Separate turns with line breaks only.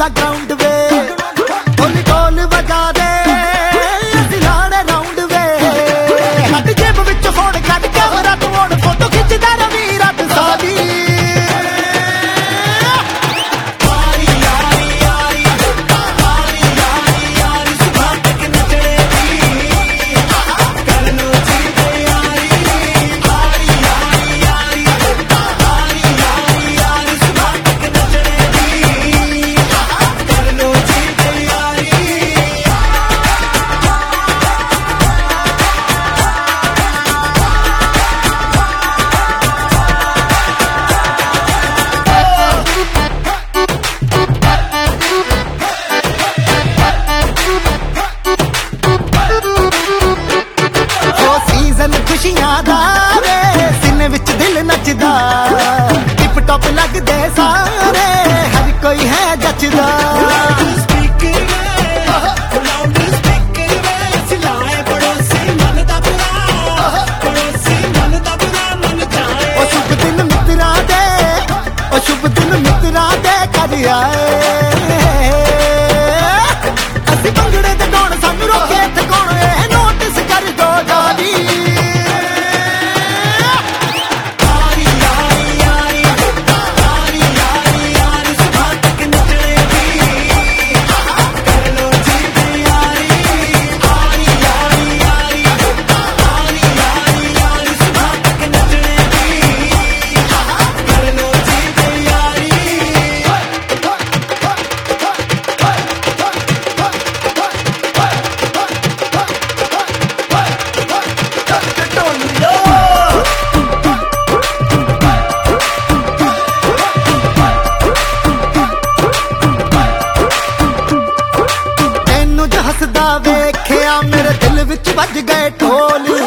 दा ग्राउंड वे ढोल ढोल बजा दे असीं लाणे राउंड वे हट जेब विच फोन कट कैमरा तू हुण फोटो खिचदा रवी रात सारी खुशियां दा वे सीने विच दिल नचदा टिप टॉप लगदे सारे हर कोई है जचदा शुभ दिन मित्रा दे कर आए असीं भंगड़े ते गाउण सानू रोके इत्थे कौन नोटिस कर दो जानी हसदा वेखिया मेरे दिल विच वज गए ढोल